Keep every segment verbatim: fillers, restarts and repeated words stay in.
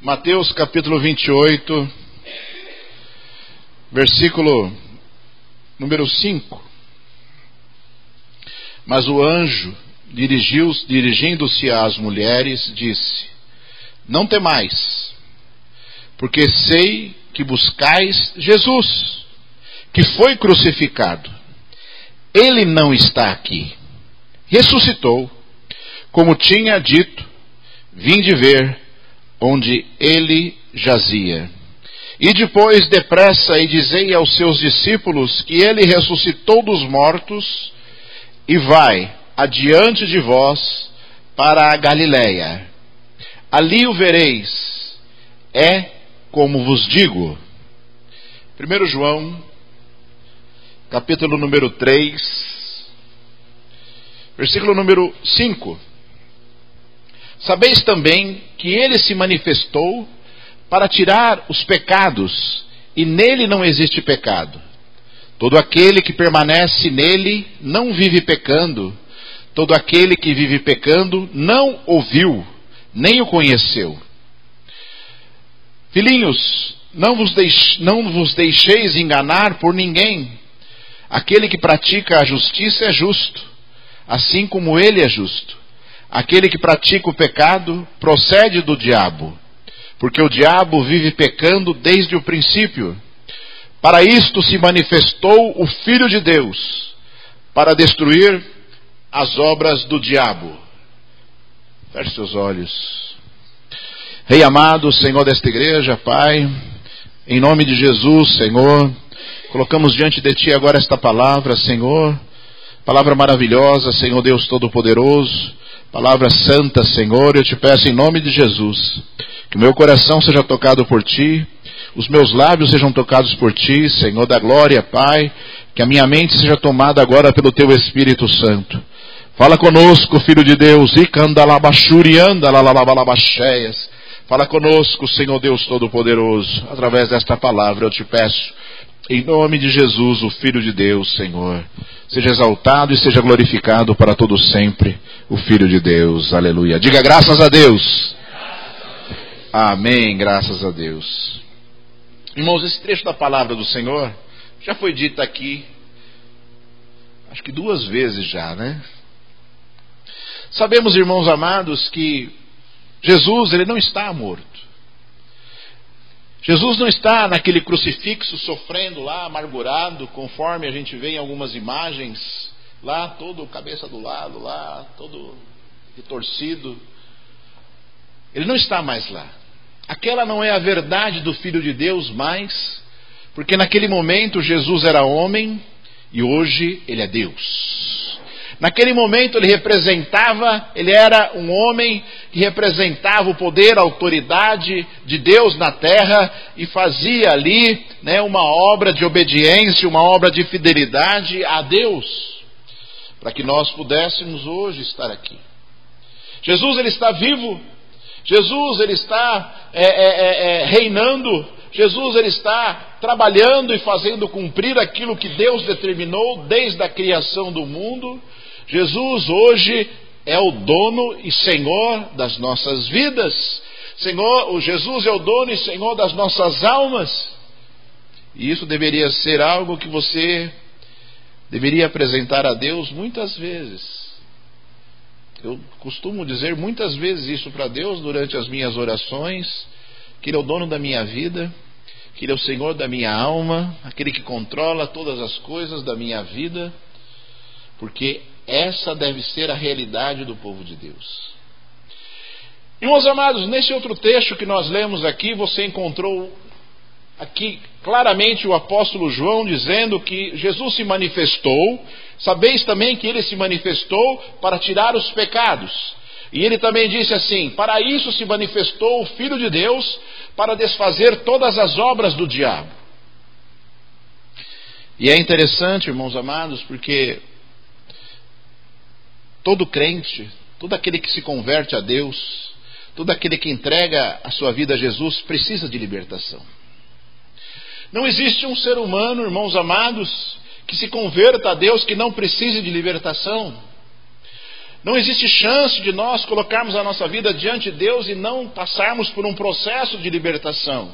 Mateus capítulo vinte e oito, versículo número cinco. Mas o anjo, dirigiu, dirigindo-se às mulheres, disse: Não temais, porque sei que buscais Jesus, que foi crucificado. Ele não está aqui. Ressuscitou, como tinha dito. Vinde ver onde ele jazia. E depois, depressa, e dizei aos seus discípulos que ele ressuscitou dos mortos e vai adiante de vós para a Galiléia. Ali o vereis. É como vos digo. primeiro João, capítulo número três, versículo número cinco. Sabeis também que ele se manifestou para tirar os pecados, e nele não existe pecado. Todo aquele que permanece nele não vive pecando. Todo aquele que vive pecando não ouviu, nem o conheceu. Filhinhos, não vos, deix... não vos deixeis enganar por ninguém. Aquele que pratica a justiça é justo, assim como ele é justo. Aquele que pratica o pecado procede do diabo, porque o diabo vive pecando desde o princípio. Para isto se manifestou o Filho de Deus, para destruir as obras do diabo. Feche seus olhos. Rei amado, Senhor desta igreja, Pai, em nome de Jesus, Senhor, colocamos diante de Ti agora esta palavra, Senhor, palavra maravilhosa, Senhor Deus Todo-Poderoso, palavra santa, Senhor. Eu te peço em nome de Jesus, que o meu coração seja tocado por Ti, os meus lábios sejam tocados por Ti, Senhor da glória, Pai, que a minha mente seja tomada agora pelo Teu Espírito Santo. Fala conosco, Filho de Deus, fala conosco, Senhor Deus Todo-Poderoso, através desta palavra eu te peço, em nome de Jesus, o Filho de Deus, Senhor, seja exaltado e seja glorificado para todo sempre, o Filho de Deus, aleluia. Diga graças a Deus. Amém, graças a Deus. Irmãos, esse trecho da palavra do Senhor já foi dito aqui, acho que duas vezes já, né? Sabemos, irmãos amados, que Jesus, ele não está morto. Jesus não está naquele crucifixo sofrendo lá, amargurado, conforme a gente vê em algumas imagens, lá todo cabeça do lado, lá todo retorcido. Ele não está mais lá. Aquela não é a verdade do Filho de Deus mais, porque naquele momento Jesus era homem e hoje ele é Deus. Naquele momento ele representava, ele era um homem que representava o poder, a autoridade de Deus na terra e fazia ali, né, uma obra de obediência, uma obra de fidelidade a Deus, para que nós pudéssemos hoje estar aqui. Jesus, ele está vivo. Jesus, ele está é, é, é, reinando. Jesus, ele está trabalhando e fazendo cumprir aquilo que Deus determinou desde a criação do mundo. Jesus hoje é o dono e Senhor das nossas vidas. Senhor, o Jesus é o dono e Senhor das nossas almas. E isso deveria ser algo que você deveria apresentar a Deus muitas vezes. Eu costumo dizer muitas vezes isso para Deus durante as minhas orações, que Ele é o dono da minha vida, que Ele é o Senhor da minha alma, aquele que controla todas as coisas da minha vida, porque essa deve ser a realidade do povo de Deus. Irmãos amados, nesse outro texto que nós lemos aqui, você encontrou aqui claramente o apóstolo João dizendo que Jesus se manifestou. Sabeis também que ele se manifestou para tirar os pecados. E ele também disse assim: para isso se manifestou o Filho de Deus, para desfazer todas as obras do diabo. E é interessante, irmãos amados, porque todo crente, todo aquele que se converte a Deus, todo aquele que entrega a sua vida a Jesus, precisa de libertação. Não existe um ser humano, irmãos amados, que se converta a Deus que não precise de libertação. Não existe chance de nós colocarmos a nossa vida diante de Deus e não passarmos por um processo de libertação.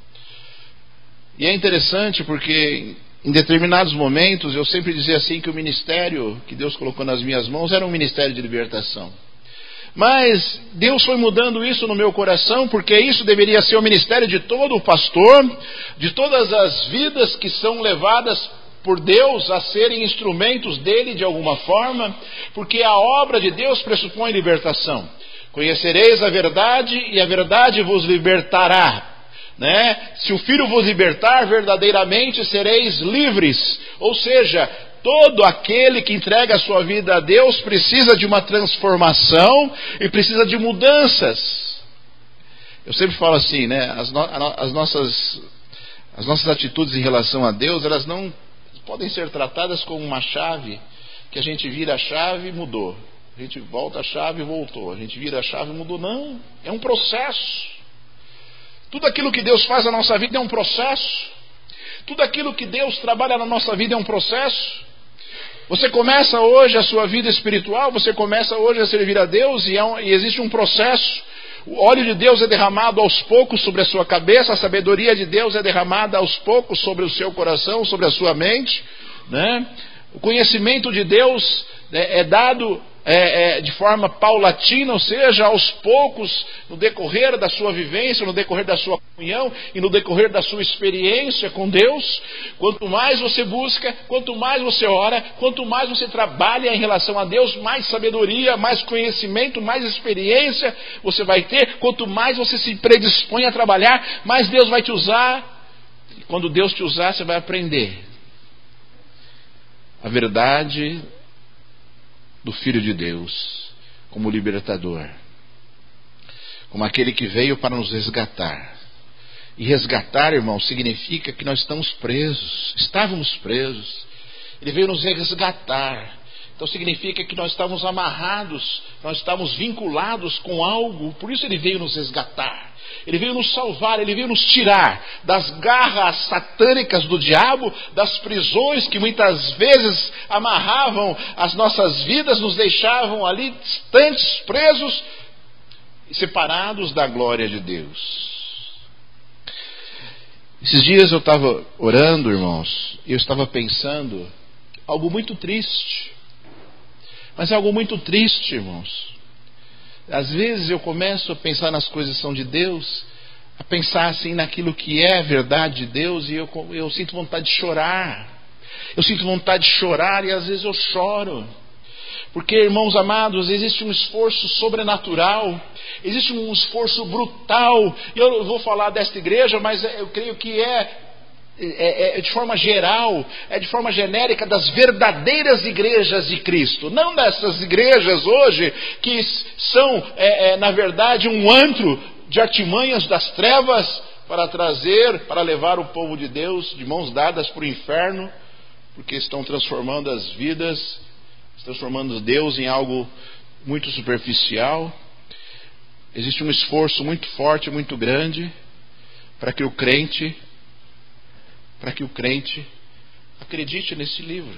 E é interessante porque em determinados momentos eu sempre dizia assim que o ministério que Deus colocou nas minhas mãos era um ministério de libertação. Mas Deus foi mudando isso no meu coração, porque isso deveria ser o ministério de todo o pastor, de todas as vidas que são levadas por Deus a serem instrumentos dele de alguma forma, porque a obra de Deus pressupõe libertação. Conhecereis a verdade e a verdade vos libertará. Né? Se o Filho vos libertar, verdadeiramente sereis livres. Ou seja, todo aquele que entrega a sua vida a Deus precisa de uma transformação e precisa de mudanças. Eu sempre falo assim, né? As, no, as, nossas, as nossas atitudes em relação a Deus, elas não podem ser tratadas como uma chave, que a gente vira a chave e mudou. A gente volta a chave e voltou. A gente vira a chave e mudou. Não, é um processo. Tudo aquilo que Deus faz na nossa vida é um processo. Tudo aquilo que Deus trabalha na nossa vida é um processo. Você começa hoje a sua vida espiritual, você começa hoje a servir a Deus e, é um, e existe um processo. O óleo de Deus é derramado aos poucos sobre a sua cabeça, a sabedoria de Deus é derramada aos poucos sobre o seu coração, sobre a sua mente, né? O conhecimento de Deus é, é dado é, é, de forma paulatina, ou seja, aos poucos, no decorrer da sua vivência, no decorrer da sua comunhão e no decorrer da sua experiência com Deus. Quanto mais você busca, quanto mais você ora, quanto mais você trabalha em relação a Deus, mais sabedoria, mais conhecimento, mais experiência você vai ter. Quanto mais você se predispõe a trabalhar, mais Deus vai te usar. E quando Deus te usar, você vai aprender a verdade do Filho de Deus como libertador, como aquele que veio para nos resgatar. E resgatar, irmão, significa que nós estamos presos, estávamos presos. Ele veio nos resgatar. Então significa que nós estávamos amarrados, nós estávamos vinculados com algo, por isso ele veio nos resgatar. Ele veio nos salvar, ele veio nos tirar das garras satânicas do diabo, das prisões que muitas vezes amarravam as nossas vidas, nos deixavam ali distantes, presos e separados da glória de Deus. Esses dias eu estava orando, irmãos, e eu estava pensando algo muito triste. Mas é algo muito triste, irmãos. Às vezes eu começo a pensar nas coisas que são de Deus, a pensar assim naquilo que é a verdade de Deus, e eu, eu sinto vontade de chorar. Eu sinto vontade de chorar e às vezes eu choro. Porque, irmãos amados, existe um esforço sobrenatural, existe um esforço brutal. Eu vou falar desta igreja, mas eu creio que é É, é de forma geral, é de forma genérica das verdadeiras igrejas de Cristo, não dessas igrejas hoje que são é, é, na verdade um antro de artimanhas das trevas para trazer, para levar o povo de Deus de mãos dadas para o inferno, porque estão transformando as vidas, transformando Deus em algo muito superficial. Existe um esforço muito forte, muito grande para que o crente para que o crente acredite nesse livro.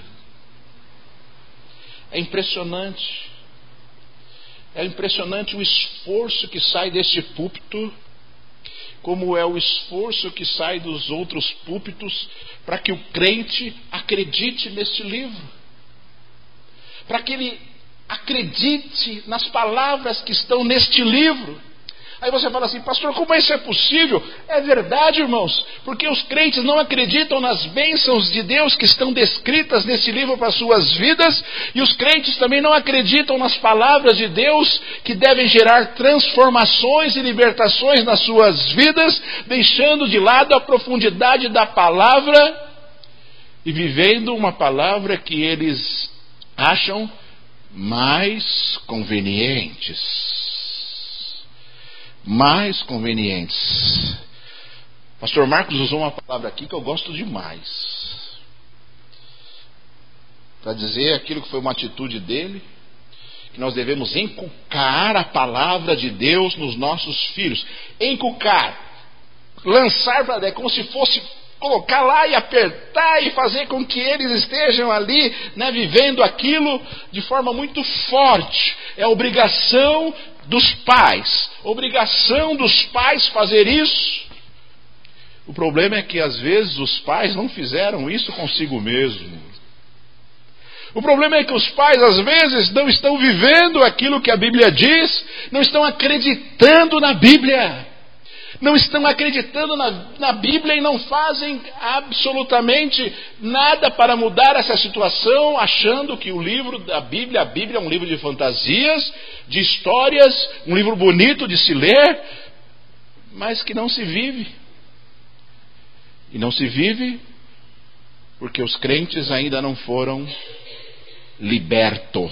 É impressionante. É impressionante o esforço que sai deste púlpito, como é o esforço que sai dos outros púlpitos, para que o crente acredite nesse livro. Para que ele acredite nas palavras que estão neste livro. Aí você fala assim, pastor, como isso é possível? É verdade, irmãos, porque os crentes não acreditam nas bênçãos de Deus que estão descritas nesse livro para as suas vidas, e os crentes também não acreditam nas palavras de Deus que devem gerar transformações e libertações nas suas vidas, deixando de lado a profundidade da palavra e vivendo uma palavra que eles acham mais convenientes. Mais convenientes. Pastor Marcos usou uma palavra aqui que eu gosto demais, para dizer aquilo que foi uma atitude dele, que nós devemos encucar a palavra de Deus nos nossos filhos. Encucar, lançar para dentro, como se fosse colocar lá e apertar e fazer com que eles estejam ali, né, vivendo aquilo de forma muito forte. É obrigação dos pais, obrigação dos pais fazer isso. O problema é que às vezes os pais não fizeram isso consigo mesmo. O problema é que os pais às vezes não estão vivendo aquilo que a Bíblia diz, não estão acreditando na Bíblia. Não estão acreditando na, na Bíblia e não fazem absolutamente nada para mudar essa situação, achando que o livro da Bíblia, a Bíblia é um livro de fantasias, de histórias, um livro bonito de se ler, mas que não se vive. E não se vive porque os crentes ainda não foram libertos.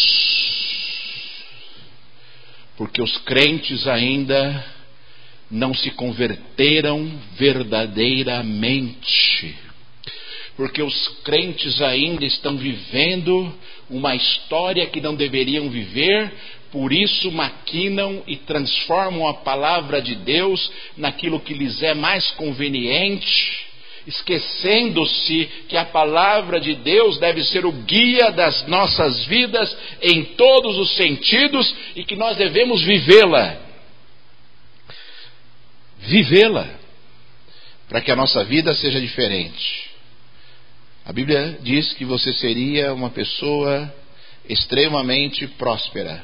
Porque os crentes ainda não se converteram verdadeiramente. Porque os crentes ainda estão vivendo uma história que não deveriam viver, por isso maquinam e transformam a palavra de Deus naquilo que lhes é mais conveniente, esquecendo-se que a palavra de Deus deve ser o guia das nossas vidas em todos os sentidos e que nós devemos vivê-la. Vivê-la, para que a nossa vida seja diferente. A Bíblia diz que você seria uma pessoa extremamente próspera.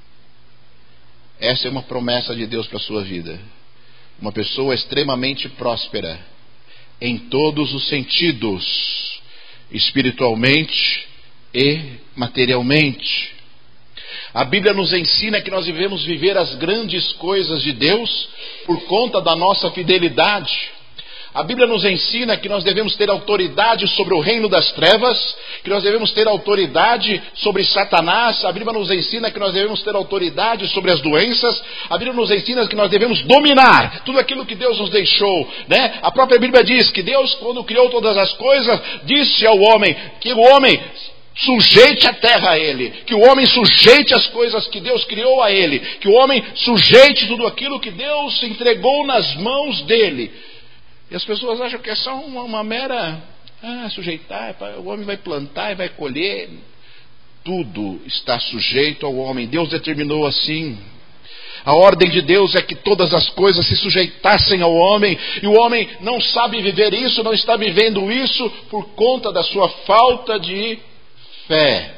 Essa é uma promessa de Deus para a sua vida. Uma pessoa extremamente próspera, em todos os sentidos, espiritualmente e materialmente. A Bíblia nos ensina que nós devemos viver as grandes coisas de Deus por conta da nossa fidelidade. A Bíblia nos ensina que nós devemos ter autoridade sobre o reino das trevas, que nós devemos ter autoridade sobre Satanás. A Bíblia nos ensina que nós devemos ter autoridade sobre as doenças. A Bíblia nos ensina que nós devemos dominar tudo aquilo que Deus nos deixou, né? A própria Bíblia diz que Deus, quando criou todas as coisas, disse ao homem que o homem sujeite a terra a ele, que o homem sujeite as coisas que Deus criou a ele, que o homem sujeite tudo aquilo que Deus entregou nas mãos dele. E as pessoas acham que é só uma, uma mera ah, sujeitar, o homem vai plantar e vai colher. Tudo está sujeito ao homem. Deus determinou assim. A ordem de Deus é que todas as coisas se sujeitassem ao homem, e o homem não sabe viver isso, não está vivendo isso por conta da sua falta de fé,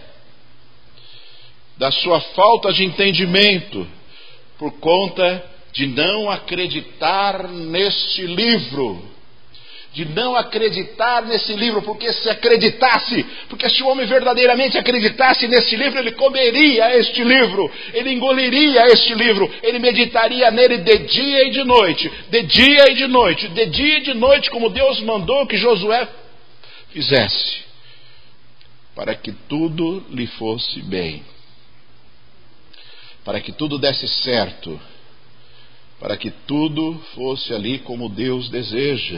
da sua falta de entendimento, por conta de não acreditar neste livro, de não acreditar nesse livro, porque se acreditasse, porque se o homem verdadeiramente acreditasse nesse livro, ele comeria este livro, ele engoliria este livro, ele meditaria nele de dia e de noite, de dia e de noite, de dia e de noite, como Deus mandou que Josué fizesse, para que tudo lhe fosse bem, para que tudo desse certo, para que tudo fosse ali como Deus deseja.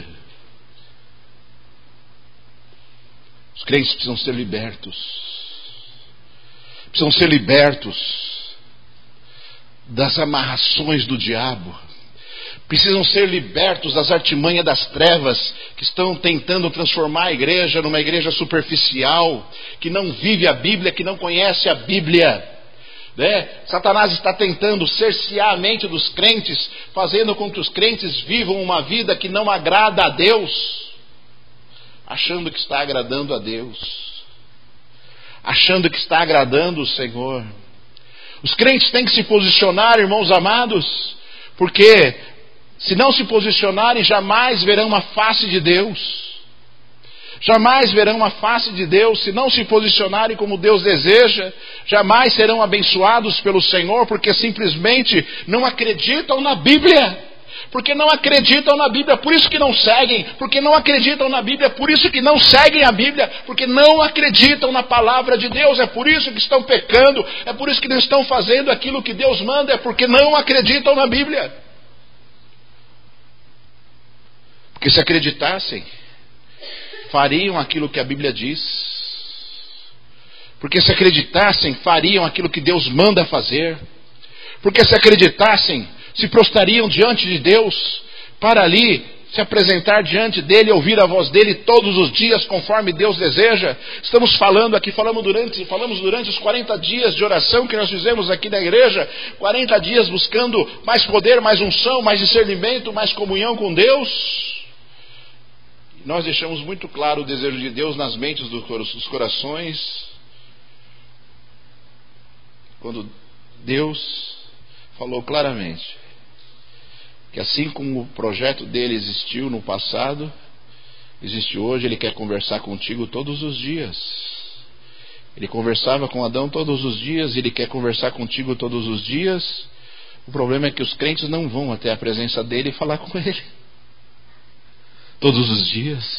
Os crentes precisam ser libertos, precisam ser libertos das amarrações do diabo, precisam ser libertos das artimanhas das trevas que estão tentando transformar a igreja numa igreja superficial, que não vive a Bíblia, que não conhece a Bíblia, né? Satanás está tentando cercear a mente dos crentes, fazendo com que os crentes vivam uma vida que não agrada a Deus, achando que está agradando a Deus, achando que está agradando o Senhor. Os crentes têm que se posicionar, irmãos amados, porque se não se posicionarem, jamais verão uma face de Deus. Jamais verão uma face de Deus. Se não se posicionarem como Deus deseja, jamais serão abençoados pelo Senhor, porque simplesmente não acreditam na Bíblia. Porque não acreditam na Bíblia, por isso que não seguem. Porque não acreditam na Bíblia, por isso que não seguem a Bíblia. Porque não acreditam na palavra de Deus, é por isso que estão pecando. É por isso que não estão fazendo aquilo que Deus manda, é porque não acreditam na Bíblia. Porque se acreditassem, fariam aquilo que a Bíblia diz. Porque se acreditassem, fariam aquilo que Deus manda fazer. Porque se acreditassem, se prostrariam diante de Deus para ali se apresentar diante dele, ouvir a voz dele todos os dias, conforme Deus deseja. Estamos falando aqui, falamos durante, falamos durante os quarenta dias de oração que nós fizemos aqui na igreja, quarenta dias buscando mais poder, mais unção, mais discernimento, mais comunhão com Deus. Nós deixamos muito claro o desejo de Deus nas mentes dos corações, quando Deus falou claramente que assim como o projeto dele existiu no passado, existe hoje. Ele quer conversar contigo todos os dias. Ele conversava com Adão todos os dias, ele quer conversar contigo todos os dias. O problema é que os crentes não vão até a presença dele e falar com ele todos os dias.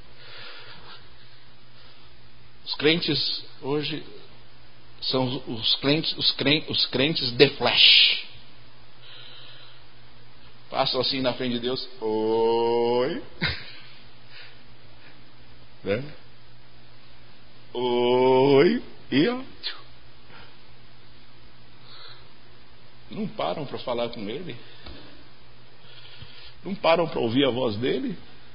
Os crentes hoje são os crentes, os crentes, os crentes de flash. Passam assim na frente de Deus. Oi. Né? Oi. E ó. Não param para falar com ele. Não param para ouvir a voz dele.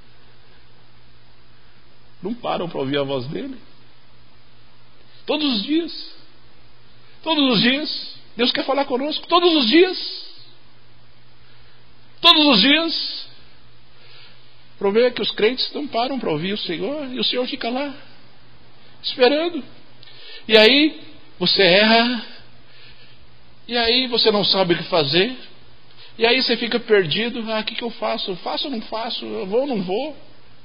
Não param para ouvir a voz dele. Todos os dias. Todos os dias. Deus quer falar conosco. Todos os dias. Todos os dias. O problema é que os crentes não param para ouvir o Senhor. E o Senhor fica lá, esperando. E aí você erra. E aí você não sabe o que fazer. E aí você fica perdido. Ah, o que, que eu faço? Eu faço ou não faço? Eu vou ou não vou?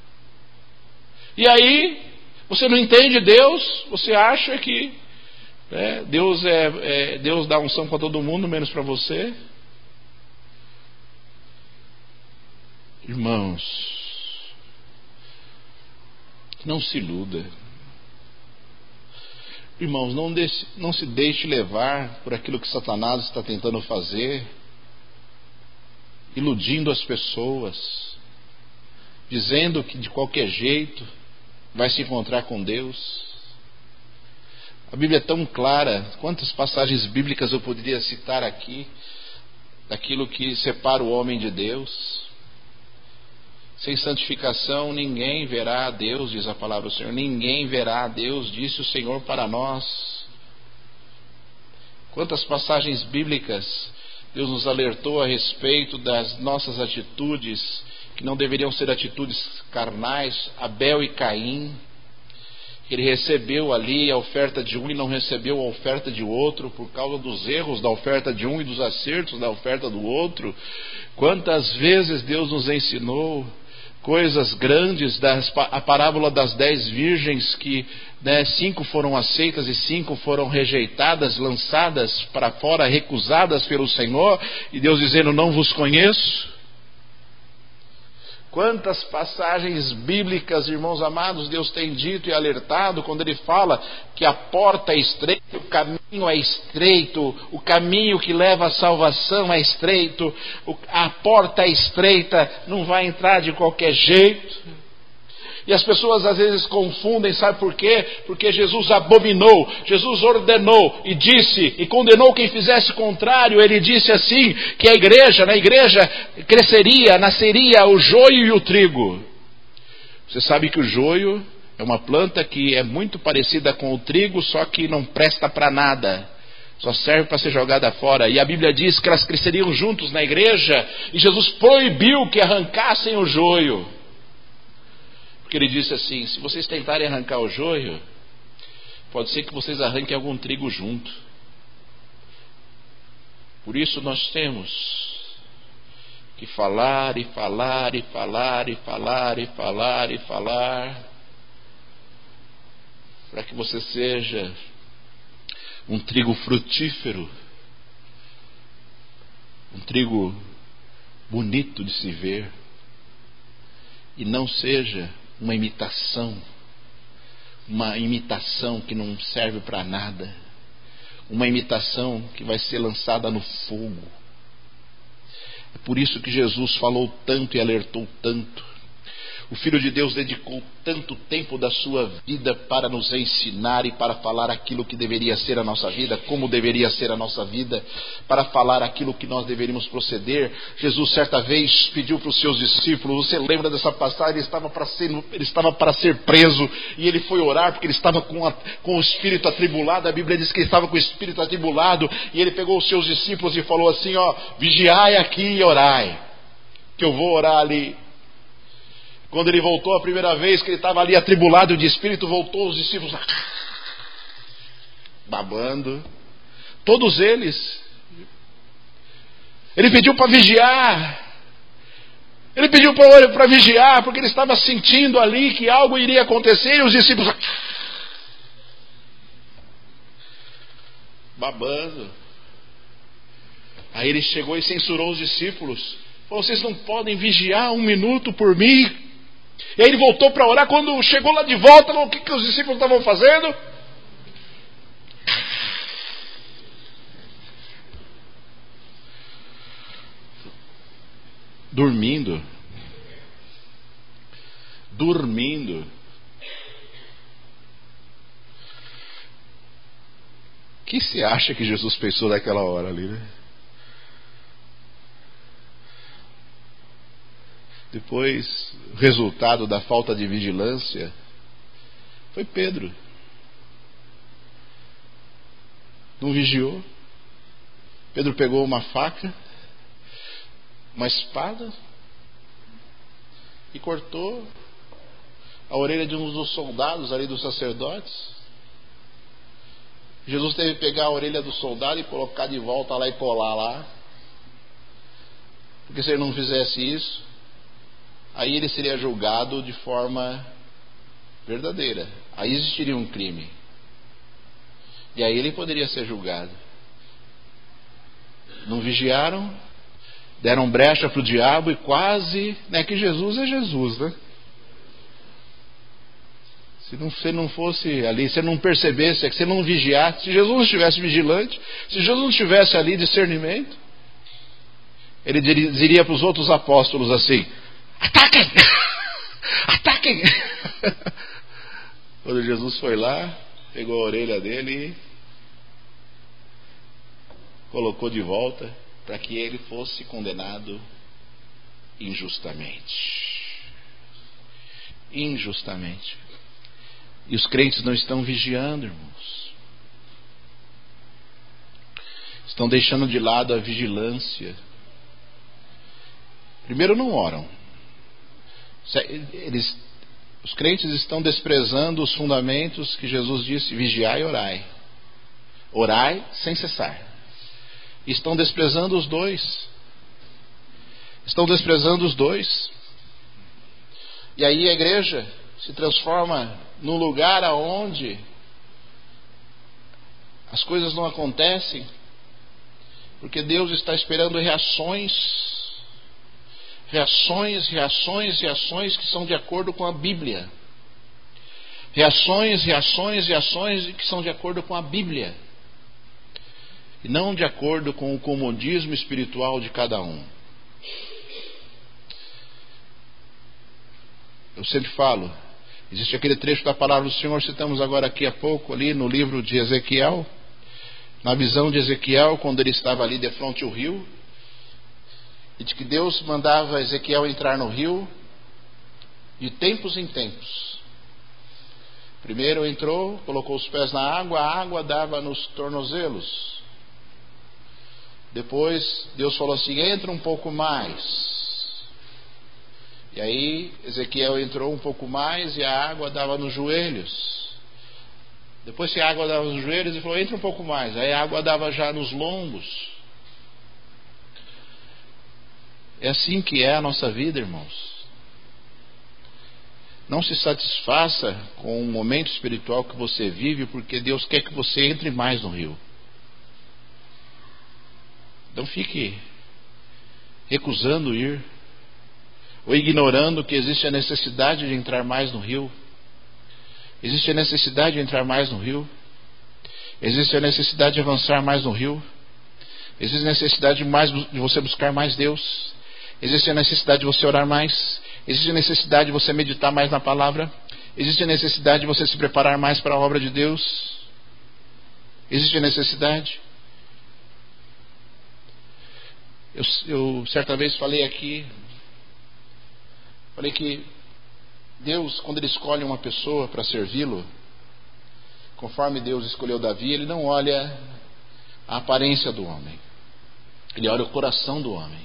E aí você não entende Deus. Você acha que é, Deus, é, é, Deus dá unção para todo mundo, menos para você. Irmãos, não se iluda. Irmãos, não, deixe, não se deixe levar por aquilo que Satanás está tentando fazer, iludindo as pessoas, dizendo que de qualquer jeito vai se encontrar com Deus. A Bíblia é tão clara. Quantas passagens bíblicas eu poderia citar aqui, daquilo que separa o homem de Deus? Sem santificação ninguém verá a Deus, diz a palavra do Senhor. Ninguém verá a Deus, disse o Senhor para nós. Quantas passagens bíblicas Deus nos alertou a respeito das nossas atitudes, que não deveriam ser atitudes carnais. Abel e Caim, ele recebeu ali a oferta de um e não recebeu a oferta de outro, por causa dos erros da oferta de um e dos acertos da oferta do outro. Quantas vezes Deus nos ensinou coisas grandes, das, a parábola das dez virgens, que né, cinco foram aceitas e cinco foram rejeitadas, lançadas para fora, recusadas pelo Senhor, e Deus dizendo: não vos conheço. Quantas passagens bíblicas, irmãos amados, Deus tem dito e alertado quando Ele fala que a porta é estreita, o caminho é estreito, o caminho que leva à salvação é estreito, a porta é estreita, não vai entrar de qualquer jeito. E as pessoas às vezes confundem, sabe por quê? Porque Jesus abominou, Jesus ordenou e disse, e condenou quem fizesse contrário. Ele disse assim, que a igreja, na igreja cresceria, nasceria o joio e o trigo. Você sabe que o joio é uma planta que é muito parecida com o trigo, só que não presta para nada, só serve para ser jogada fora. E a Bíblia diz que elas cresceriam juntos na igreja, e Jesus proibiu que arrancassem o joio. Porque Ele disse assim: se vocês tentarem arrancar o joio, pode ser que vocês arranquem algum trigo junto. Por isso nós temos que falar e falar e falar e falar e falar e falar, para que você seja um trigo frutífero, um trigo bonito de se ver, e não seja uma imitação, uma imitação que não serve para nada, uma imitação que vai ser lançada no fogo. É por isso que Jesus falou tanto e alertou tanto. O Filho de Deus dedicou tanto tempo da sua vida para nos ensinar e para falar aquilo que deveria ser a nossa vida, como deveria ser a nossa vida, para falar aquilo que nós deveríamos proceder. Jesus certa vez pediu para os seus discípulos, você lembra dessa passagem? Ele estava para ser, ele estava para ser preso e ele foi orar porque ele estava com, a, com o espírito atribulado. A Bíblia diz que ele estava com o espírito atribulado e ele pegou os seus discípulos e falou assim, ó, vigiai aqui e orai, que eu vou orar ali. Quando ele voltou a primeira vez, que ele estava ali atribulado de espírito, voltou os discípulos babando, todos eles. Ele pediu para vigiar, ele pediu para vigiar, porque ele estava sentindo ali que algo iria acontecer, e os discípulos babando. Aí ele chegou e censurou os discípulos, falou, vocês não podem vigiar um minuto por mim? E aí ele voltou para orar. Quando chegou lá de volta, o que, que os discípulos estavam fazendo? Dormindo. Dormindo. O que você acha que Jesus pensou naquela hora ali, né? Depois, o resultado da falta de vigilância foi Pedro. Não vigiou. Pedro pegou uma faca, uma espada e cortou a orelha de um dos soldados ali, dos sacerdotes. Jesus teve que pegar a orelha do soldado e colocar de volta lá e colar lá. Porque se ele não fizesse isso, aí ele seria julgado de forma verdadeira. Aí existiria um crime. E aí ele poderia ser julgado. Não vigiaram, deram brecha para o diabo e quase, né, que Jesus é Jesus, né? Se não, se não fosse ali, se ele não percebesse, se ele não vigiasse, se Jesus não estivesse vigilante, se Jesus não tivesse ali discernimento, ele diria para os outros apóstolos assim, ataquem! Ataquem! Quando Jesus foi lá, pegou a orelha dele e colocou de volta para que ele fosse condenado injustamente. Injustamente. E os crentes não estão vigiando, irmãos. Estão deixando de lado a vigilância. Primeiro, não oram. Eles, os crentes estão desprezando os fundamentos que Jesus disse: vigiai e orai. Orai sem cessar. Estão desprezando os dois. Estão desprezando os dois. E aí a igreja se transforma num lugar aonde as coisas não acontecem, porque Deus está esperando reações. Reações, reações, reações que são de acordo com a Bíblia. Reações, reações, reações que são de acordo com a Bíblia. E não de acordo com o comodismo espiritual de cada um. Eu sempre falo, existe aquele trecho da palavra do Senhor, citamos agora aqui há pouco, ali no livro de Ezequiel, na visão de Ezequiel, quando ele estava ali de frente ao rio, e de que Deus mandava Ezequiel entrar no rio de tempos em tempos. Primeiro entrou, colocou os pés na água, a água dava nos tornozelos. Depois Deus falou assim: entra um pouco mais. E aí Ezequiel entrou um pouco mais e a água dava nos joelhos. Depois que a água dava nos joelhos, ele falou: entra um pouco mais. Aí a água dava já nos lombos. É assim que é a nossa vida, irmãos. Não se satisfaça com o momento espiritual que você vive, porque Deus quer que você entre mais no rio. Não fique recusando ir, ou ignorando que existe a necessidade de entrar mais no rio. Existe a necessidade de entrar mais no rio. Existe a necessidade de avançar mais no rio. Existe a necessidade de, mais, de você buscar mais Deus. Existe a necessidade de você orar mais. Existe a necessidade de você meditar mais na palavra? Existe a necessidade de você se preparar mais para a obra de Deus? Existe a necessidade? Eu, eu certa vez falei aqui, falei que Deus, quando Ele escolhe uma pessoa para servi-lo, conforme Deus escolheu Davi, Ele não olha a aparência do homem, Ele olha o coração do homem.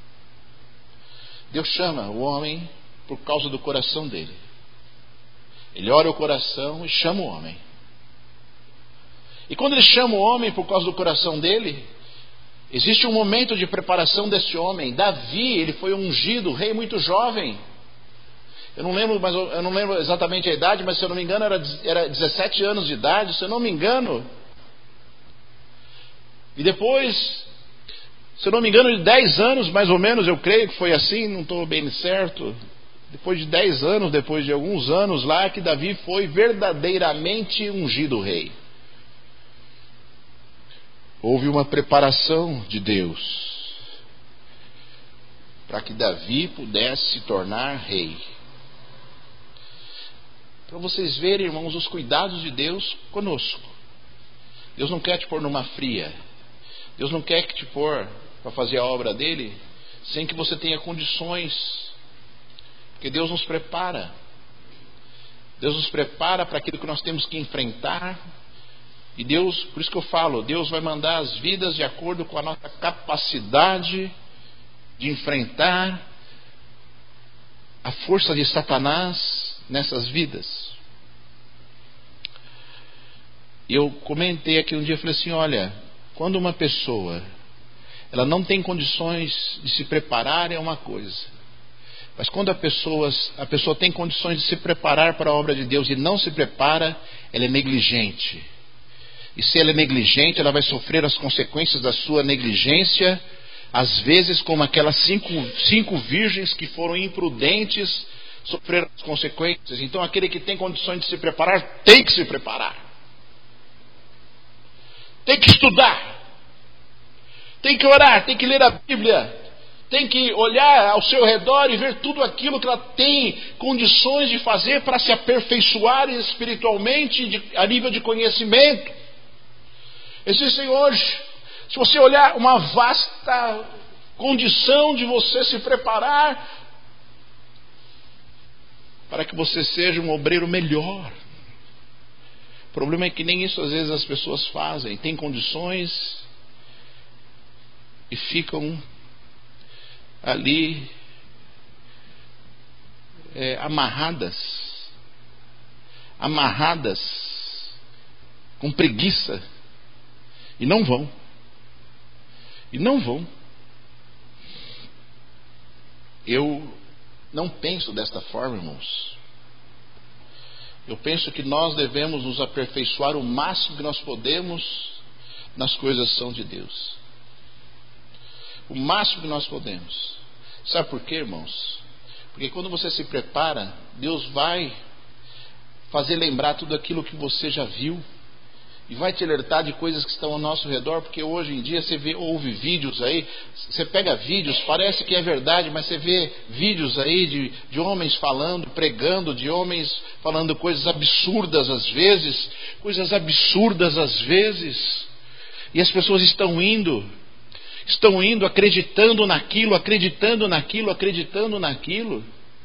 Deus chama o homem por causa do coração dele. Ele olha o coração e chama o homem. E quando Ele chama o homem por causa do coração dele, existe um momento de preparação desse homem. Davi, ele foi ungido, rei muito jovem. Eu não lembro, mas eu não lembro exatamente a idade, mas se eu não me engano era, era dezessete anos de idade, se eu não me engano. E depois, se eu não me engano, de dez anos, mais ou menos, eu creio que foi assim, não estou bem certo. Depois de dez anos, depois de alguns anos lá, que Davi foi verdadeiramente ungido rei. Houve uma preparação de Deus para que Davi pudesse se tornar rei. Para vocês verem, irmãos, os cuidados de Deus conosco. Deus não quer te pôr numa fria. Deus não quer te pôr para fazer a obra dele sem que você tenha condições. Porque Deus nos prepara. Deus nos prepara para aquilo que nós temos que enfrentar. E Deus, por isso que eu falo, Deus vai mandar as vidas de acordo com a nossa capacidade de enfrentar a força de Satanás nessas vidas. E eu comentei aqui um dia, eu falei assim, olha, quando uma pessoa ela não tem condições de se preparar é uma coisa, mas quando a pessoa, a pessoa tem condições de se preparar para a obra de Deus e não se prepara, ela é negligente. E se ela é negligente, ela vai sofrer as consequências da sua negligência, às vezes como aquelas cinco, cinco virgens que foram imprudentes, sofreram as consequências. Então aquele que tem condições de se preparar, tem que se preparar. Tem que estudar. Tem que orar, tem que ler a Bíblia. Tem que olhar ao seu redor e ver tudo aquilo que ela tem condições de fazer para se aperfeiçoar espiritualmente de, a nível de conhecimento. Existem hoje, se você olhar, uma vasta condição de você se preparar para que você seja um obreiro melhor. O problema é que nem isso às vezes as pessoas fazem. Tem condições e ficam ali é, amarradas, amarradas com preguiça. E não vão. E não vão. Eu não penso desta forma, irmãos. Eu penso que nós devemos nos aperfeiçoar o máximo que nós podemos nas coisas que são de Deus. O máximo que nós podemos. Sabe por quê, irmãos? Porque quando você se prepara, Deus vai fazer lembrar tudo aquilo que você já viu. E vai te alertar de coisas que estão ao nosso redor, porque hoje em dia você vê, ouve vídeos aí, você pega vídeos, parece que é verdade, mas você vê vídeos aí de, de homens falando, pregando, de homens falando coisas absurdas às vezes, coisas absurdas às vezes, e as pessoas estão indo, estão indo acreditando naquilo, acreditando naquilo, acreditando naquilo.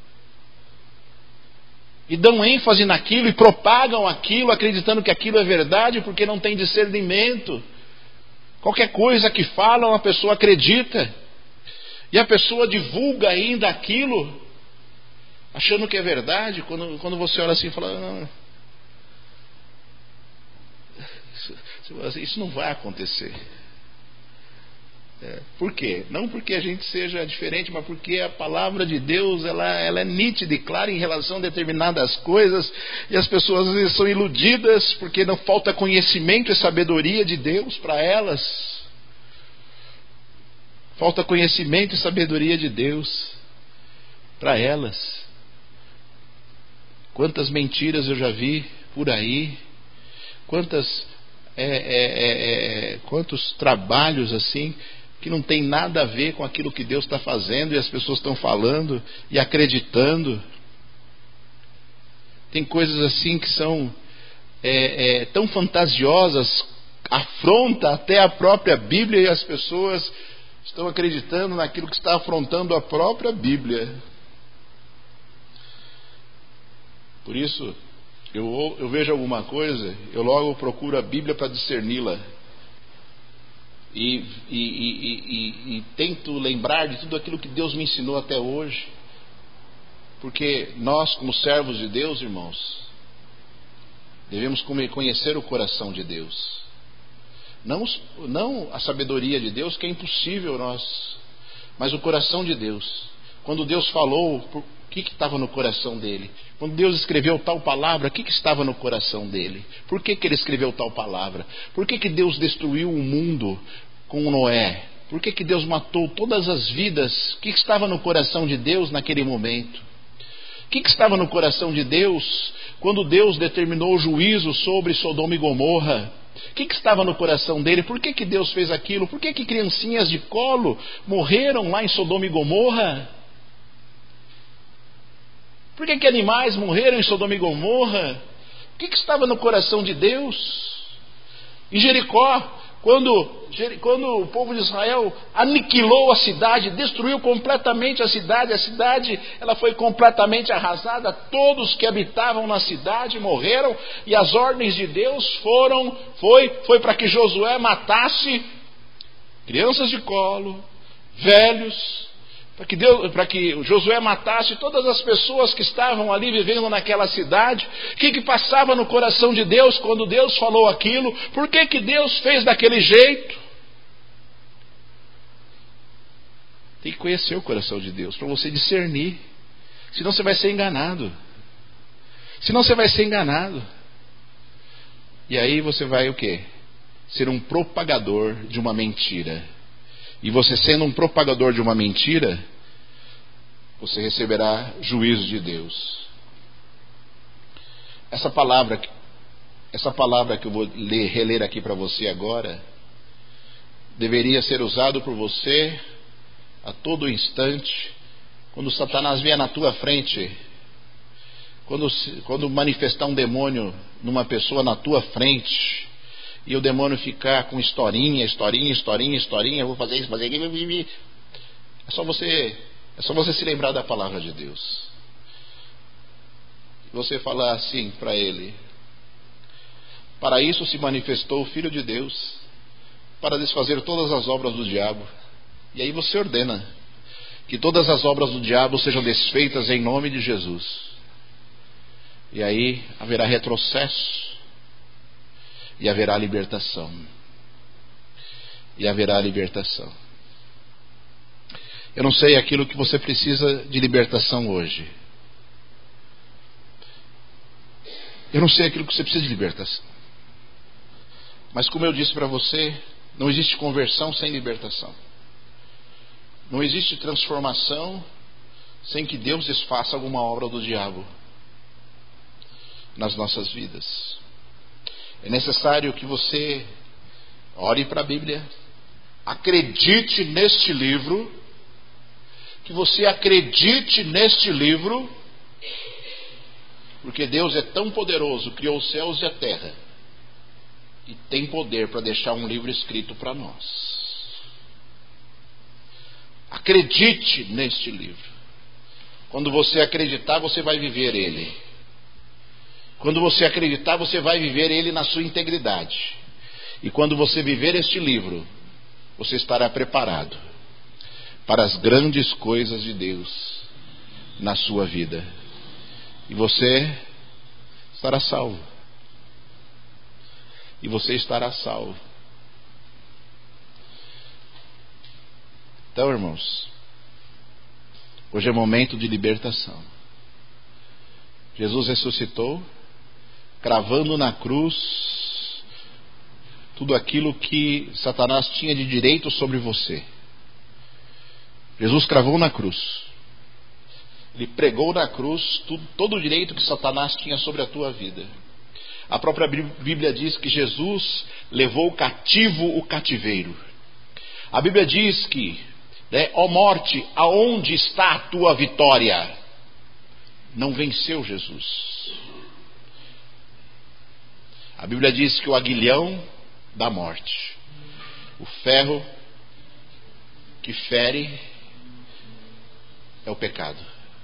E dão ênfase naquilo e propagam aquilo, acreditando que aquilo é verdade, porque não tem discernimento. Qualquer coisa que falam, a pessoa acredita. E a pessoa divulga ainda aquilo, achando que é verdade. Quando, quando você olha assim e fala, não, isso, isso não vai acontecer. É, por quê? Não porque a gente seja diferente, mas porque a palavra de Deus ela, ela é nítida e clara em relação a determinadas coisas, e as pessoas às vezes são iludidas porque não falta conhecimento e sabedoria de Deus para elas. Falta conhecimento e sabedoria de Deus para elas. Quantas mentiras eu já vi por aí, quantas, é, é, é, quantos trabalhos assim que não tem nada a ver com aquilo que Deus está fazendo e as pessoas estão falando e acreditando. Tem coisas assim que são é, é, tão fantasiosas, afronta até a própria Bíblia, e as pessoas estão acreditando naquilo que está afrontando a própria Bíblia. Por isso, eu, eu vejo alguma coisa, eu logo procuro a Bíblia para discerni-la. E, e, e, e, e tento lembrar de tudo aquilo que Deus me ensinou até hoje. Porque nós, como servos de Deus, irmãos, devemos conhecer o coração de Deus. Não, não a sabedoria de Deus, que é impossível nós, mas o coração de Deus. Quando Deus falou, o que estava no coração dele? Quando Deus escreveu tal palavra, o que, que estava no coração dele? Por que, que ele escreveu tal palavra? Por que, que Deus destruiu o mundo com Noé? Por que, que Deus matou todas as vidas? O que, que estava no coração de Deus naquele momento? O que, que estava no coração de Deus quando Deus determinou o juízo sobre Sodoma e Gomorra? O que, que estava no coração dele? Por que, que Deus fez aquilo? Por que, que criancinhas de colo morreram lá em Sodoma e Gomorra? Por que, que animais morreram em Sodoma e Gomorra? O que, que estava no coração de Deus? Em Jericó, quando, quando o povo de Israel aniquilou a cidade, destruiu completamente a cidade, a cidade ela foi completamente arrasada, todos que habitavam na cidade morreram, e as ordens de Deus foram, foi, foi para que Josué matasse crianças de colo, velhos, para que, Deus, para que Josué matasse todas as pessoas que estavam ali vivendo naquela cidade. O que, que passava no coração de Deus quando Deus falou aquilo? Por que, que Deus fez daquele jeito? Tem que conhecer o coração de Deus para você discernir. Senão você vai ser enganado. Senão você vai ser enganado. E aí você vai o quê? Ser um propagador de uma mentira. E você sendo um propagador de uma mentira, você receberá juízo de Deus. Essa palavra, essa palavra que eu vou ler, reler aqui para você agora, deveria ser usado por você a todo instante, quando Satanás vier na tua frente, quando, quando manifestar um demônio numa pessoa na tua frente, e o demônio ficar com historinha, historinha, historinha, historinha, eu vou fazer isso, fazer aquilo. É só você, é só você se lembrar da palavra de Deus. Você falar assim para ele: para isso se manifestou o Filho de Deus, para desfazer todas as obras do diabo. E aí você ordena que todas as obras do diabo sejam desfeitas em nome de Jesus. E aí haverá retrocesso. E haverá libertação. E haverá libertação. Eu não sei aquilo que você precisa de libertação hoje. Eu não sei aquilo que você precisa de libertação. Mas como eu disse para você, não existe conversão sem libertação. Não existe transformação sem que Deus desfaça alguma obra do diabo nas nossas vidas. É necessário que você ore para a Bíblia, acredite neste livro, que você acredite neste livro, porque Deus é tão poderoso, criou os céus e a terra, e tem poder para deixar um livro escrito para nós. Acredite neste livro. Quando você acreditar, você vai viver ele. Quando você acreditar, você vai viver ele na sua integridade. E quando você viver este livro, você estará preparado para as grandes coisas de Deus na sua vida. E você estará salvo. E você estará salvo. Então, irmãos, hoje é momento de libertação. Jesus ressuscitou, cravando na cruz tudo aquilo que Satanás tinha de direito sobre você. Jesus cravou na cruz. Ele pregou na cruz tudo, todo o direito que Satanás tinha sobre a tua vida. A própria Bíblia diz que Jesus levou cativo o cativeiro. A Bíblia diz que, né, ó morte, aonde está a tua vitória? Não venceu Jesus. A Bíblia diz que o aguilhão da morte, o ferro que fere, é o pecado.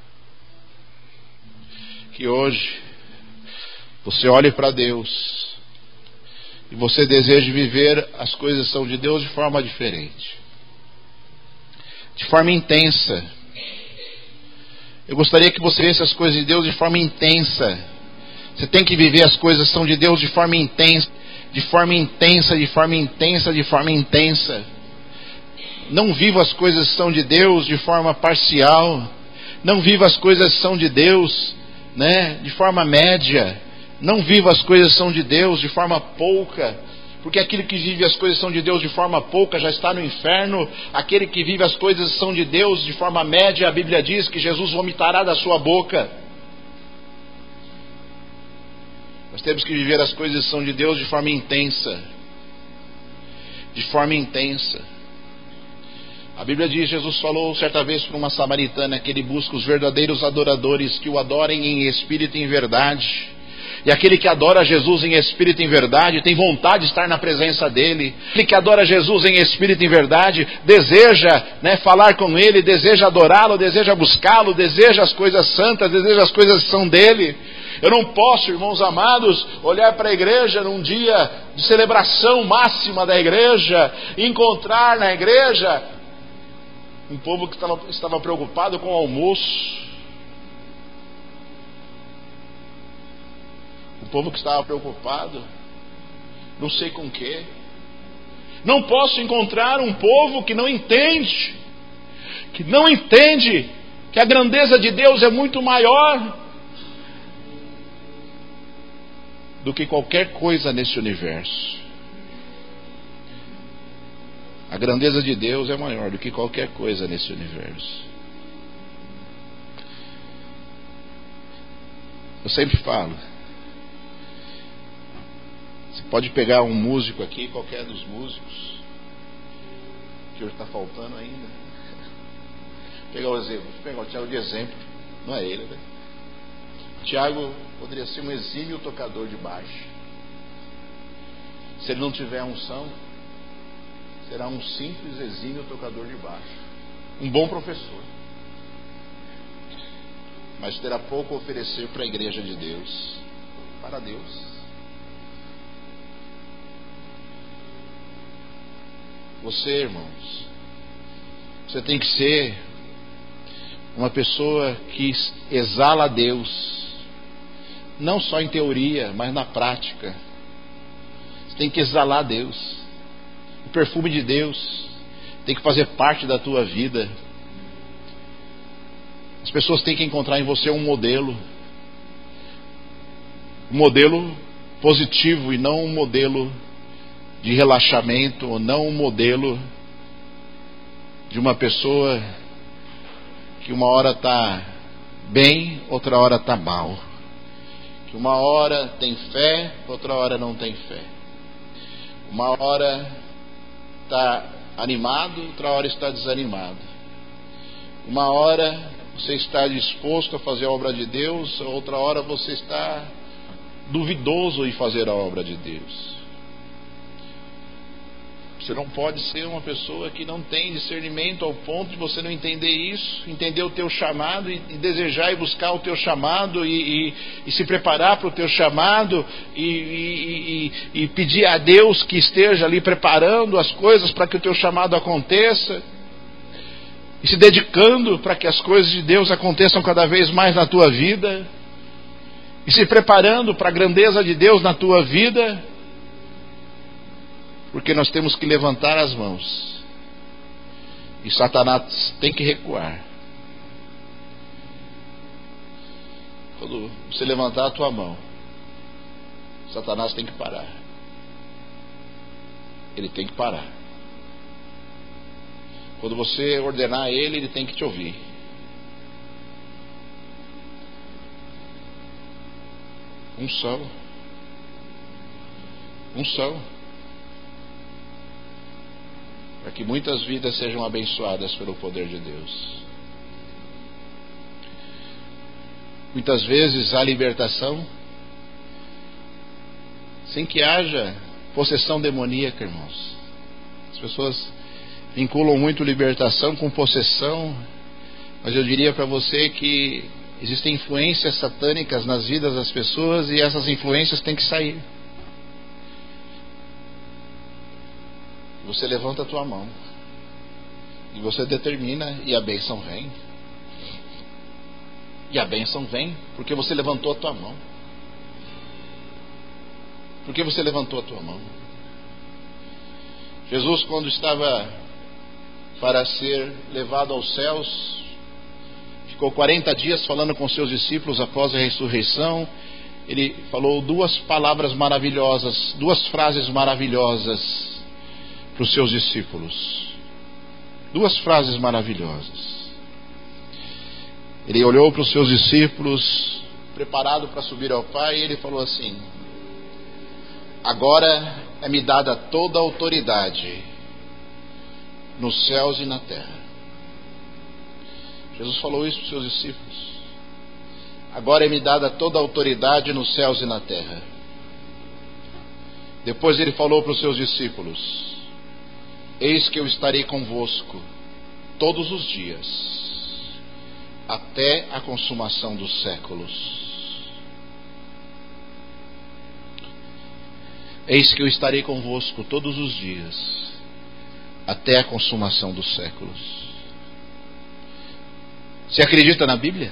Que hoje você olhe para Deus e você deseje viver as coisas que são de Deus de forma diferente, de forma intensa. Eu gostaria que você visse as coisas de Deus de forma intensa. Você tem que viver as coisas que são de Deus de forma intensa, de forma intensa, de forma intensa, de forma intensa. Não viva as coisas que são de Deus de forma parcial. Não viva as coisas que são de Deus, né, de forma média. Não viva as coisas que são de Deus de forma pouca. Porque aquele que vive as coisas que são de Deus de forma pouca já está no inferno. Aquele que vive as coisas que são de Deus de forma média, a Bíblia diz que Jesus vomitará da sua boca. Nós temos que viver as coisas que são de Deus de forma intensa. De forma intensa. A Bíblia diz, Jesus falou certa vez para uma samaritana que ele busca os verdadeiros adoradores que o adorem em espírito e em verdade. E aquele que adora Jesus em espírito e em verdade tem vontade de estar na presença dele. Aquele que adora Jesus em espírito e em verdade deseja, né, falar com ele, deseja adorá-lo, deseja buscá-lo, deseja as coisas santas, deseja as coisas que são dele. Eu não posso, irmãos amados, olhar para a igreja num dia de celebração máxima da igreja e encontrar na igreja um povo que estava, estava preocupado com o almoço. Um povo que estava preocupado, não sei com o quê. Não posso encontrar um povo que não entende, que não entende que a grandeza de Deus é muito maior do que qualquer coisa nesse universo. A grandeza de Deus é maior do que qualquer coisa nesse universo. Eu sempre falo, você pode pegar um músico aqui, qualquer dos músicos, que hoje está faltando ainda. Pegar o exemplo, vou pegar o Tiago de exemplo, não é ele, né? Tiago poderia ser um exímio tocador de baixo. Se ele não tiver unção, será um simples exímio tocador de baixo. Um bom professor, mas terá pouco a oferecer para a igreja de Deus, para Deus. Você, irmãos, você tem que ser uma pessoa que exala a Deus, não só em teoria, mas na prática. Você tem que exalar a Deus. O perfume de Deus tem que fazer parte da tua vida. As pessoas têm que encontrar em você um modelo, um modelo positivo e não um modelo de relaxamento, ou não um modelo de uma pessoa que uma hora está bem, outra hora está mal, que uma hora tem fé, outra hora não tem fé, uma hora está animado, outra hora está desanimado, uma hora você está disposto a fazer a obra de Deus, outra hora você está duvidoso em fazer a obra de Deus. Você não pode ser uma pessoa que não tem discernimento ao ponto de você não entender isso, entender o teu chamado e, e desejar e buscar o teu chamado e, e, e se preparar para o teu chamado e, e, e, e pedir a Deus que esteja ali preparando as coisas para que o teu chamado aconteça e se dedicando para que as coisas de Deus aconteçam cada vez mais na tua vida e se preparando para a grandeza de Deus na tua vida. Porque nós temos que levantar as mãos e Satanás tem que recuar. Quando você levantar a tua mão, Satanás tem que parar. Ele tem que parar. Quando você ordenar a ele, ele tem que te ouvir. Unção. Unção. para que muitas vidas sejam abençoadas pelo poder de Deus. Muitas vezes há libertação sem que haja possessão demoníaca, irmãos. As pessoas vinculam muito libertação com possessão, mas eu diria para você que existem influências satânicas nas vidas das pessoas e essas influências têm que sair. Você levanta a tua mão e você determina, e a bênção vem. E a bênção vem porque você levantou a tua mão. Porque você levantou a tua mão. Jesus, quando estava para ser levado aos céus, ficou quarenta dias falando com seus discípulos após a ressurreição. Ele falou duas palavras maravilhosas, duas frases maravilhosas para os seus discípulos. Duas frases maravilhosas. Ele olhou para os seus discípulos, preparado para subir ao Pai, e ele falou assim: agora é-me dada toda a autoridade nos céus e na terra. Jesus falou isso para os seus discípulos. Agora é-me dada toda a autoridade nos céus e na terra. Depois ele falou para os seus discípulos: eis que eu estarei convosco todos os dias, até a consumação dos séculos. Eis que eu estarei convosco todos os dias, até a consumação dos séculos. Você acredita na Bíblia?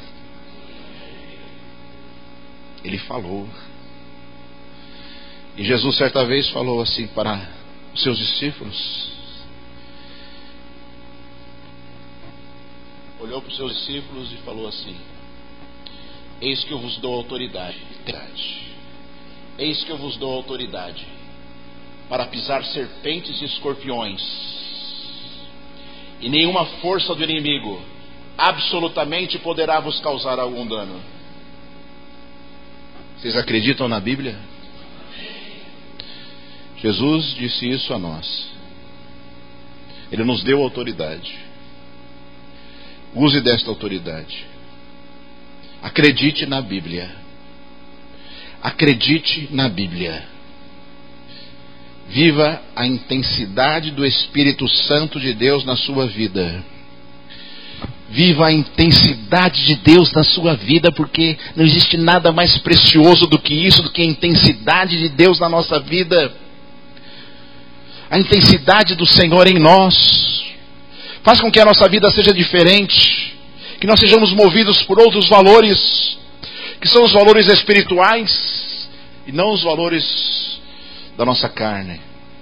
Ele falou. E Jesus certa vez falou assim para os seus discípulos. Olhou para os seus discípulos e falou assim: eis que eu vos dou autoridade. Eis que eu vos dou autoridade para pisar serpentes e escorpiões, e nenhuma força do inimigo absolutamente poderá vos causar algum dano. Vocês acreditam na Bíblia? Jesus disse isso a nós. Ele nos deu autoridade. Use desta autoridade. Acredite na Bíblia. Acredite na Bíblia. Viva a intensidade do Espírito Santo de Deus na sua vida. Viva a intensidade de Deus na sua vida, porque não existe nada mais precioso do que isso, do que a intensidade de Deus na nossa vida. A intensidade do Senhor em nós faz com que a nossa vida seja diferente, que nós sejamos movidos por outros valores, que são os valores espirituais e não os valores da nossa carne.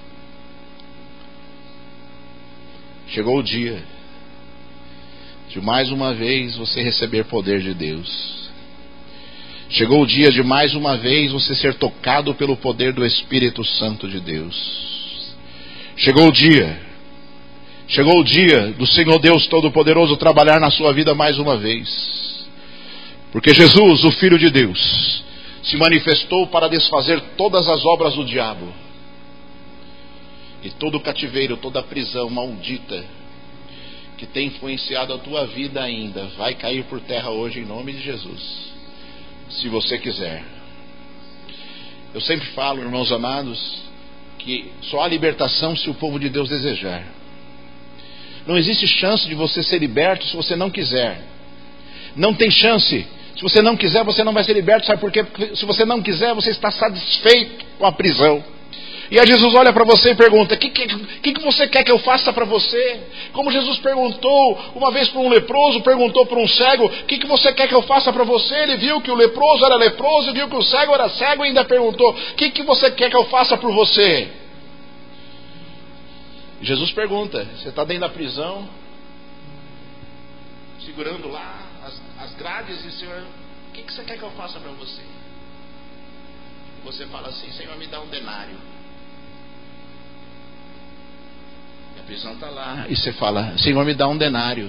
Chegou o dia de mais uma vez você receber poder de Deus. Chegou o dia de mais uma vez você ser tocado pelo poder do Espírito Santo de Deus. Chegou o dia, chegou o dia do Senhor Deus Todo-Poderoso trabalhar na sua vida mais uma vez. Porque Jesus, o Filho de Deus, se manifestou para desfazer todas as obras do diabo. E todo o cativeiro, toda a prisão maldita que tem influenciado a tua vida ainda, vai cair por terra hoje em nome de Jesus. Se você quiser. Eu sempre falo, irmãos amados, que só há libertação se o povo de Deus desejar. Não existe chance de você ser liberto se você não quiser. Não tem chance. Se você não quiser, você não vai ser liberto. Sabe por quê? Porque se você não quiser, você está satisfeito com a prisão. E aí Jesus olha para você e pergunta: o que, que, que você quer que eu faça para você? Como Jesus perguntou uma vez para um leproso, perguntou para um cego: o que, que você quer que eu faça para você? Ele viu que o leproso era leproso, viu que o cego era cego e ainda perguntou: o que, que você quer que eu faça por você? E Jesus pergunta: você está dentro da prisão, segurando lá as, as grades, e Senhor, o que, que você quer que eu faça para você? Você fala assim: Senhor, me dá um denário. A prisão está lá. E você fala: Senhor, me dá um denário.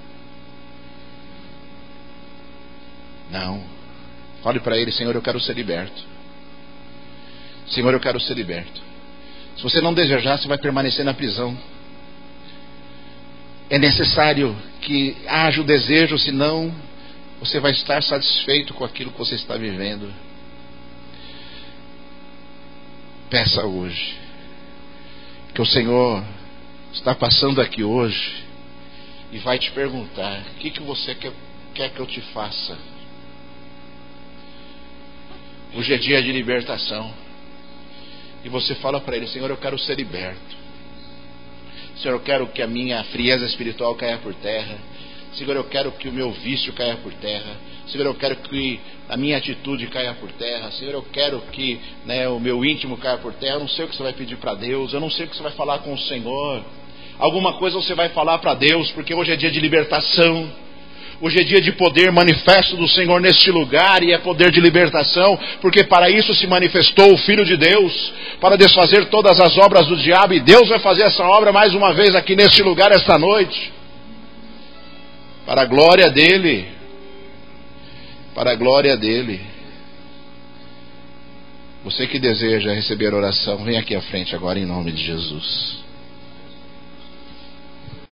Não. Fale para ele: Senhor, eu quero ser liberto. Senhor, eu quero ser liberto. Se você não desejar, você vai permanecer na prisão. É necessário que haja o desejo, senão você vai estar satisfeito com aquilo que você está vivendo. Peça hoje, que o Senhor está passando aqui hoje e vai te perguntar: o que, que você quer, quer que eu te faça? Hoje é dia de libertação. E você fala para Ele: Senhor, eu quero ser liberto. Senhor, eu quero que a minha frieza espiritual caia por terra. Senhor, eu quero que o meu vício caia por terra. Senhor, eu quero que a minha atitude caia por terra. Senhor, eu quero que, né, o meu íntimo caia por terra. Eu não sei o que você vai pedir para Deus. Eu não sei o que você vai falar com o Senhor. Alguma coisa você vai falar para Deus, porque hoje é dia de libertação. Hoje é dia de poder manifesto do Senhor neste lugar, e é poder de libertação, porque para isso se manifestou o Filho de Deus, para desfazer todas as obras do diabo, e Deus vai fazer essa obra mais uma vez aqui neste lugar esta noite, para a glória dEle, para a glória dEle. Você que deseja receber oração, vem aqui à frente agora em nome de Jesus.